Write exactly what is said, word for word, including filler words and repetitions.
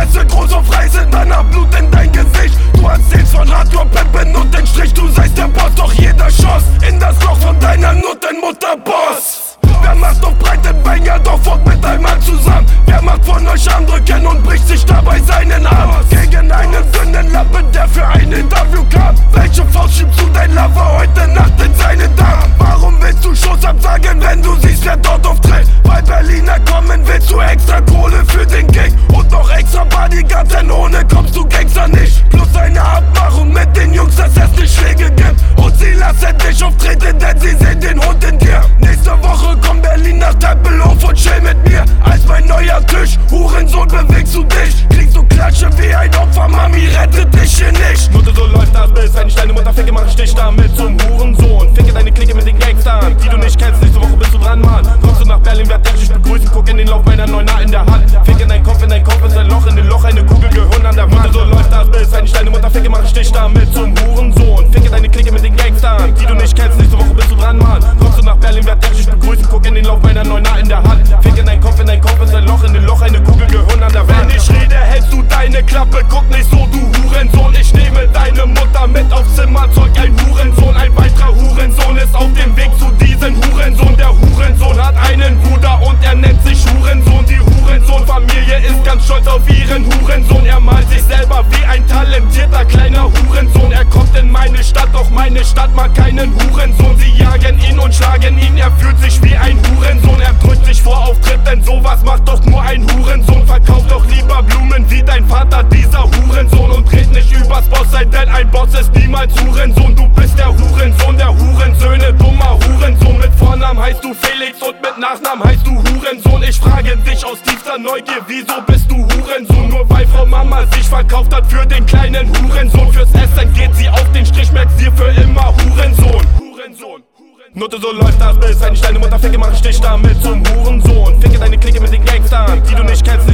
Fresse groß und frei sind, dann hab Blut in dein Gesicht. Du erzählst von Hardcore-Pimpen und den Strich, du seist der Boss, doch jeder schoss in das Loch von deiner Nuttenmutterboss. Wer macht auf breiten Banger, doch fort mit einem Mann zusammen? Wer macht von euch Armdrücken und bricht sich dabei seinen Arm? Gegen einen dünnen Lappen, der für ein Interview kam. Welche Faust schiebst du dein Lover heute Nacht in seinen Darm? Warum willst du Shows absagen, wenn du siehst, wer dort auftritt? Weil Berliner kommen, willst du extra Kohle für den Gig und noch extra Bodyguard, denn ohne kommst du Gangster nicht. Plus eine Abmachung mit den Jungs, dass es nicht Schläge gibt und sie lassen dich auftreten, denn sie sehen den Hund in dir. Nächste Woche kommt Berlin nach Tempelhof und chill mit mir als mein neuer Tisch. Hurensohn, bewegst du dich? Kriegst du Klatsche wie ein Opfer, Mami rettet dich hier nicht. Mutter, so läuft das Bild, wenn ich deine Mutter ficke, mach ich dich damit zum Hurensohn. Ficke deine Clique mit den Gangstern, die du nicht kennst, nächste Woche bist du dran, Mann. Kommst du nach Berlin, werd dich begrüßen, guck in den Lauf meiner Neuner in der Hand. Ficke dein Kopf, in dein Kopf ist ein Loch, in den Loch eine Kugel, Gehirn an der Wand. Mutter, so läuft das Bild, wenn ich deine Mutter ficke, mach ich dich damit zum Hurensohn. Ficke deine Clique mit den Gangstern, die du nicht kennst, nächste Woche bist du dran, Mann. Kommst du nach Berlin, werd dich begrüßen, guck in den Lauf meiner Neuner in der Hand. Ficke dein Kopf, in dein Kopf ist ein Loch, in den Loch eine Kugel, Gehirn an der Wand. Wenn ich rede, hältst du deine Klappe, guck nicht so, du Hurensohn. Ich nehme deine Mutter mit aufs Zimmer, zeug ein Hurensohn. Ein weiterer Hurensohn ist auf dem Weg zu diesem Hurensohn. Der Hurensohn hat einen Bruder und er nennt sich Hurensohn. Die Hurensohn-Familie ist ganz stolz auf ihren Hurensohn. Er malt sich selber wie ein talentierter kleiner Hurensohn. Er kommt in meine Stadt, doch meine Stadt mag keinen Hurensohn. Sie jagen ihn und schlagen ihn, er fühlt sich wie ein Hurensohn. Er drückt sich vor Auftritt, denn sowas macht doch nur ein Hurensohn. Verkauft doch lieber Blumen wie dein Vater, dieser Hurensohn. Und red nicht übers Boss sein, denn ein Boss ist niemals Hurensohn. Du bist der Hurensohn der Hurensöhne, dummer Hurensohn. Mit Vornamen heißt du Felix und mit Nachnamen heißt du Hurensohn. Ich frage dich aus tiefster Neugier, wieso bist du Hurensohn? Nur weil Frau Mama sich verkauft hat für den kleinen Hurensohn. Fürs Essen geht sie auf den Strich, merkt sie für immer Hurensohn. Hurensohn. Nutte, so läuft das Bild, wenn ich deine Mutter ficke, mach ich dich damit zum Hurensohn. Ficke deine Clique mit den Gangstern, die du nicht kennst,